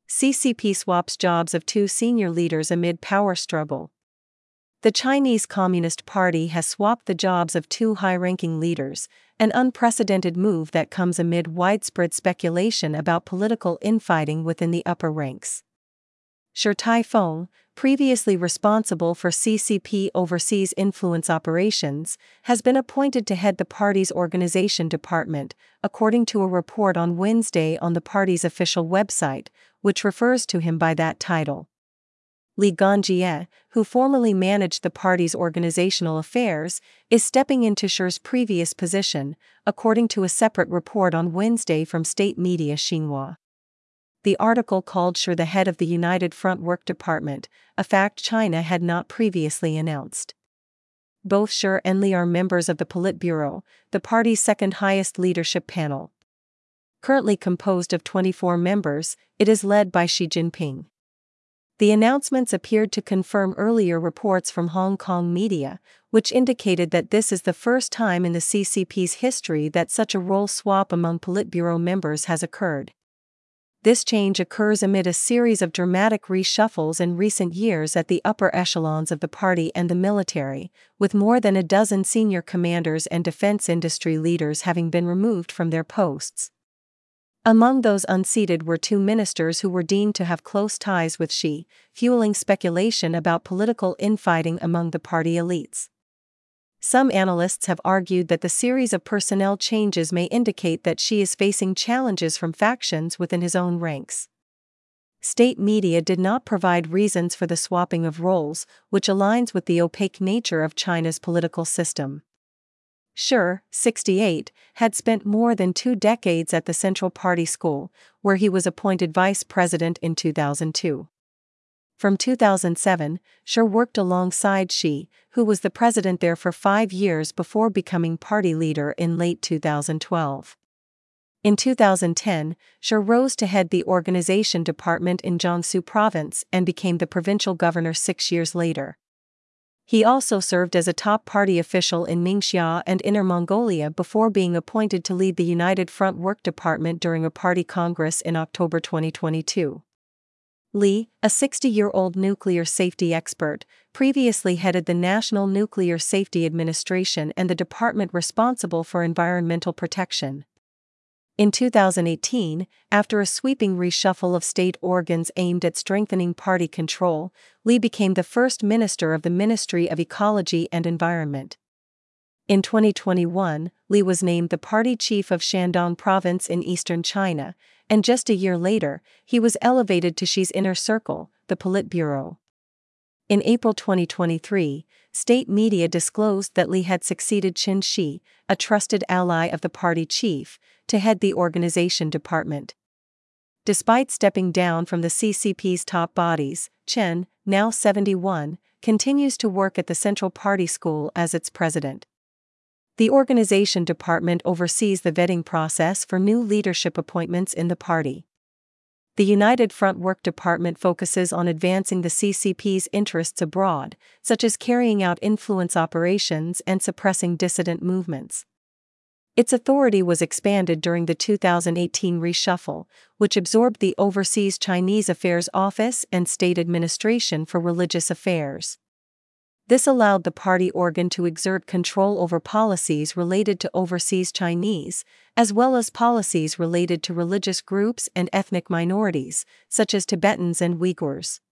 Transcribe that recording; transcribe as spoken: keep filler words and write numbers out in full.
C C P swaps jobs of two senior leaders amid power struggle. The Chinese Communist Party has swapped the jobs of two high-ranking leaders, an unprecedented move that comes amid widespread speculation about political infighting within the upper ranks. Shi Taifeng, previously responsible for C C P overseas influence operations, has been appointed to head the party's organization department, according to a report on Wednesday on the party's official website, which refers to him by that title. Li Ganjie, who formerly managed the party's organizational affairs, is stepping into Shi's previous position, according to a separate report on Wednesday from state media Xinhua. The article called Shi the head of the United Front Work Department, a fact China had not previously announced. Both Shi and Li are members of the Politburo, the party's second-highest leadership panel. Currently composed of twenty-four members, it is led by Xi Jinping. The announcements appeared to confirm earlier reports from Hong Kong media, which indicated that this is the first time in the C C P's history that such a role swap among Politburo members has occurred. This change occurs amid a series of dramatic reshuffles in recent years at the upper echelons of the party and the military, with more than a dozen senior commanders and defense industry leaders having been removed from their posts. Among those unseated were two ministers who were deemed to have close ties with Xi, fueling speculation about political infighting among the party elites. Some analysts have argued that the series of personnel changes may indicate that Xi is facing challenges from factions within his own ranks. State media did not provide reasons for the swapping of roles, which aligns with the opaque nature of China's political system. Shi, sixty-eight, had spent more than two decades at the Central Party School, where he was appointed vice president in two thousand two. From two thousand seven, Shi worked alongside Xi, who was the president there for five years before becoming party leader in late two thousand twelve. In two thousand ten, Shi rose to head the organization department in Jiangsu province and became the provincial governor six years later. He also served as a top party official in Ningxia and Inner Mongolia before being appointed to lead the United Front Work Department during a party congress in October twenty twenty-two. Li, a sixty-year-old nuclear safety expert, previously headed the National Nuclear Safety Administration and the department responsible for environmental protection. In two thousand eighteen, after a sweeping reshuffle of state organs aimed at strengthening party control, Li became the first minister of the Ministry of Ecology and Environment. In twenty twenty-one, Li was named the party chief of Shandong province in eastern China, and just a year later, he was elevated to Xi's inner circle, the Politburo. In April twenty twenty-three, state media disclosed that Li had succeeded Chen Shi, a trusted ally of the party chief, to head the organization department. Despite stepping down from the C C P's top bodies, Chen, now seventy-one, continues to work at the Central Party School as its president. The organization department oversees the vetting process for new leadership appointments in the party. The United Front Work Department focuses on advancing the C C P's interests abroad, such as carrying out influence operations and suppressing dissident movements. Its authority was expanded during the two thousand eighteen reshuffle, which absorbed the Overseas Chinese Affairs Office and State Administration for Religious Affairs. This allowed the party organ to exert control over policies related to overseas Chinese, as well as policies related to religious groups and ethnic minorities, such as Tibetans and Uyghurs.